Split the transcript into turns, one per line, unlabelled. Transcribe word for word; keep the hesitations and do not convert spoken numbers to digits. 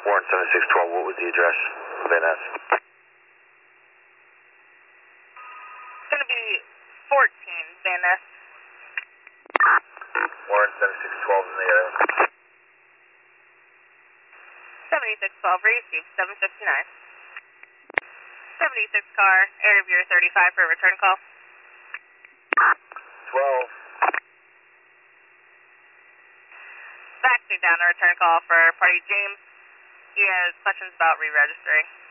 Warren seventy-six twelve, what was the address? Van Ness.
It's going to be fourteen Van Ness.
Warren seventy-six twelve in the area.
seventy-six twelve, received seven fifty-nine. seventy-six car, area viewer thirty-five for a return call.
twelve.
Faxing down a return call for party James. He has questions about re-registering.